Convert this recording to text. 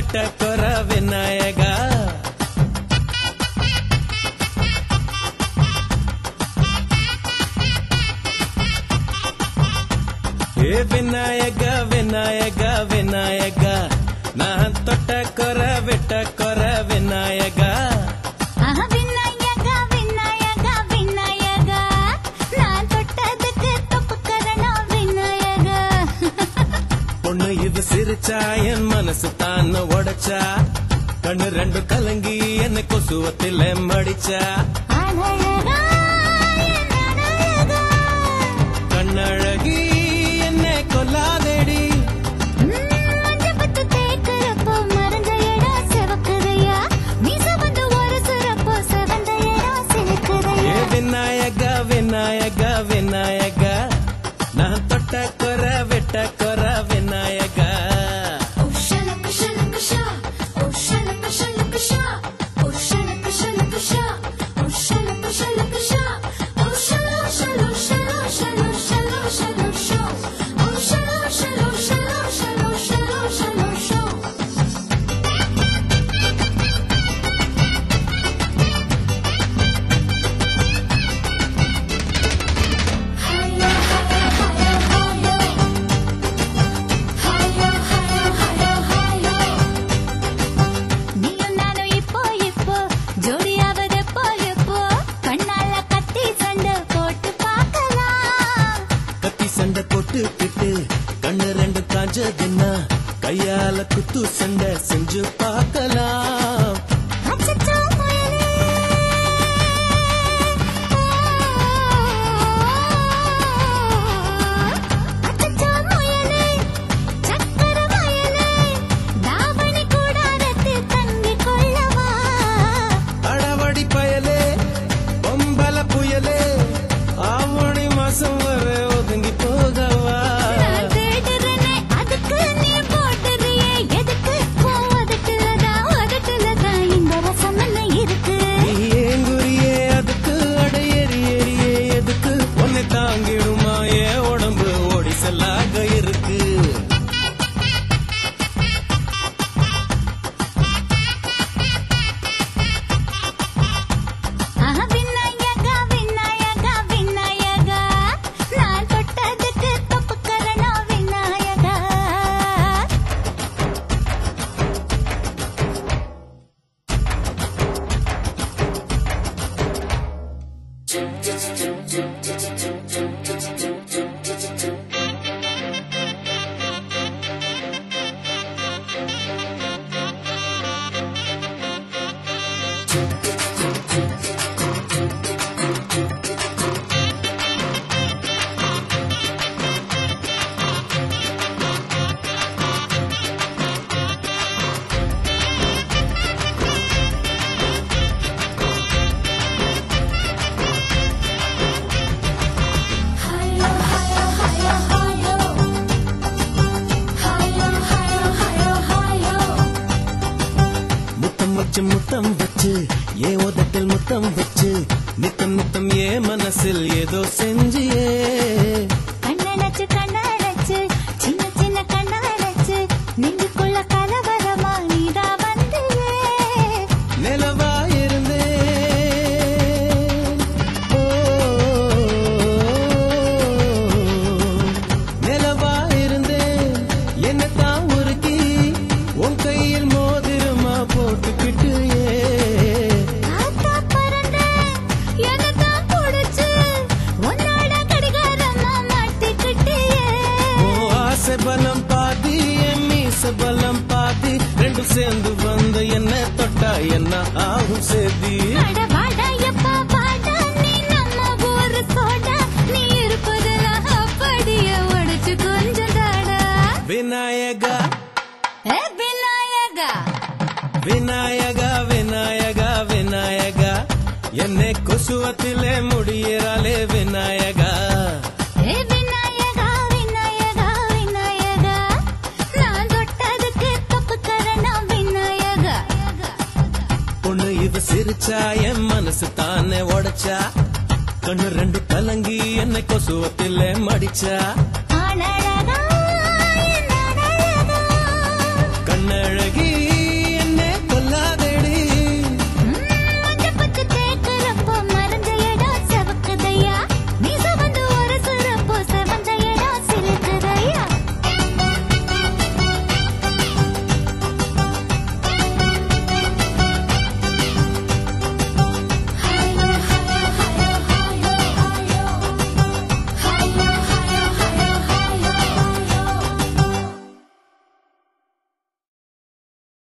வெட்ட கொர விநாயகா ஏ விநாயகா விநாயகா விநாயகா நான் தொட்ட கொர வெட்ட கொர விநாயகா இது சிரிச்சா என் மனசு தான் உடைச்சா கண்ணு ரெண்டு கலங்கி என்ன கொசுவத்தில் மடிச்சா கண்ணழகி என்னை கொல்லாதேடி விநாயகா விநாயகா விநாயகா நான் தொட்ட கொர வெட்ட கொர விநாயகா கண்ணு ரெண்டு காஞ்சதுன்னா கையால குத்து சண்டை செஞ்சு பார்க்கலாம் அடவடி பயலே பொம்பல புயலே ஆவணி மாசம் வர ஒதுங்கி போகவா தாங்கிடுமா என் உடம்பு ஓடி செல்லாக இருக்கு முத்தம் வச்சு ஏ உதட்டில் முத்தம் வச்சு நித்தம் நித்தம் ஏ மனசில் ஏதோ செஞ்சியே கண்ணடைச்சு கண்ணடைச்சு சின்ன சின்ன கண்ணடைச்சு நெஞ்சுக்குள்ள கலவரமா நீதா வந்தியே நிலவா இருந்தே நிலவா இருந்தே என்னத்தான் உருக்கி உன் கையில் மோதிரமா போட்டுக்கிட்டு பலம் பாதி மீச பலம் பாதி ரெண்டு சேர்ந்து வந்து என்ன தொட்டா என்ன ஆகும் சேதி விநாயகா விநாயகா விநாயகா விநாயகா விநாயகா என்னை கொசுவத்திலே முடியறாளே விநாயகா இது சிரிச்சா என் மனசு தானே உடைச்சா கண்ணு ரெண்டு கலங்கி என்னை கொசுவத்தில் மடிச்சா கண்ணழகி